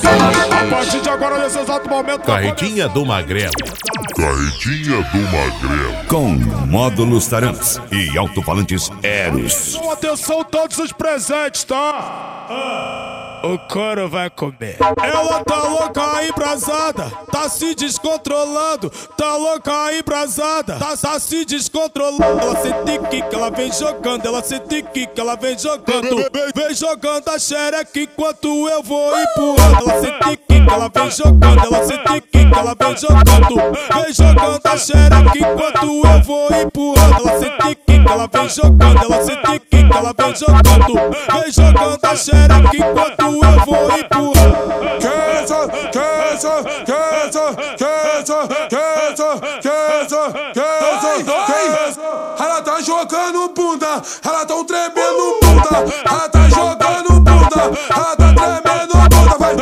A partir de agora, nesse exato momento, Carretinha do Magrelo. Carretinha do Magrelo. Com módulos Tarantos e alto-falantes Eros. Com atenção todos os presentes, tá? O couro vai comer. Ela tá louca embrasada, tá se descontrolando. Tá louca embrasada, tá se descontrolando. Ela sente que ela vem jogando, ela sente que ela vem jogando. Vem jogando a xereca enquanto eu vou empurrando. Ela sente que ela vem jogando, ela sente que ela vem jogando. Vem jogando a xereca enquanto eu vou empurrando. Ela sente que ela vem jogando, ela sente que ela vem jogando. Vem jogando a xereca enquanto eu vou empurrando. Ela tá jogando bunda, ela tão tremendo bunda. Ela tá jogando bunda, ela tá tremendo bunda. Vai,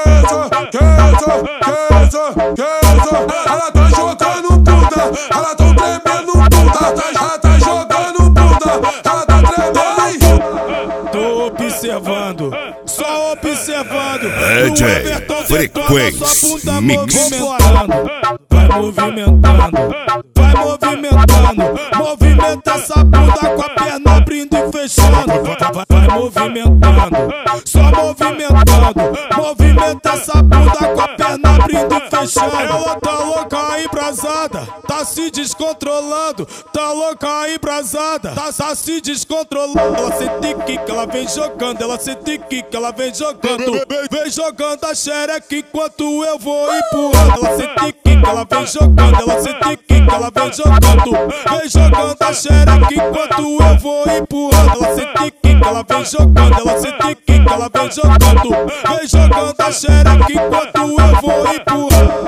ela tá jogando bunda, ela tão tremendo bunda. Ela tá jogando bunda, ela tá tremendo. Tô observando, só observando. DJ Frequência Mix. Vai movimentando, vai movimentando. Movimenta essa bunda com a perna abrindo e fechando. Vai movimentando, só movimentando. Movimenta essa bunda com a perna abrindo e fechando. Ela tá louca embrasada, tá se descontrolando. Tá louca embrasada, tá se descontrolando. Ela sente que ela vem jogando, ela sente que ela vem jogando. Vem jogando a xereca enquanto eu vou empurrando. Ela sente que ela vem jogando, ela sente que ela vem jogando. Vem jogando a xereca enquanto eu vou empurrando. Ela sente que ela vem jogando, ela sente que ela vem jogando. Vem jogando a xereca enquanto eu vou empurrando.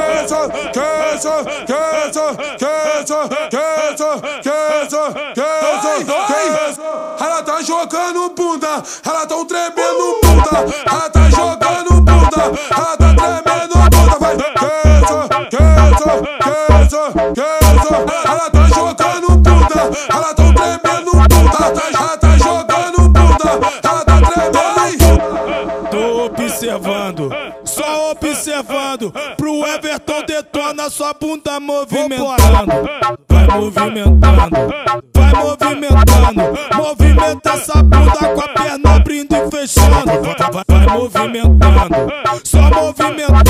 Ela tá jogando bunda, ela tão tremendo bunda. Ela tá jogando bunda, ela tá tremendo bunda. Vai, ela tá jogando bunda, ela tão tremendo bunda. Ela tá jogando bunda, ela tá tremendo. Tô observando, só observando. Pro Everton detona sua bunda movimentando. Vai movimentando, vai movimentando. Movimenta essa bunda com a perna abrindo e fechando. Vai movimentando, só movimentando.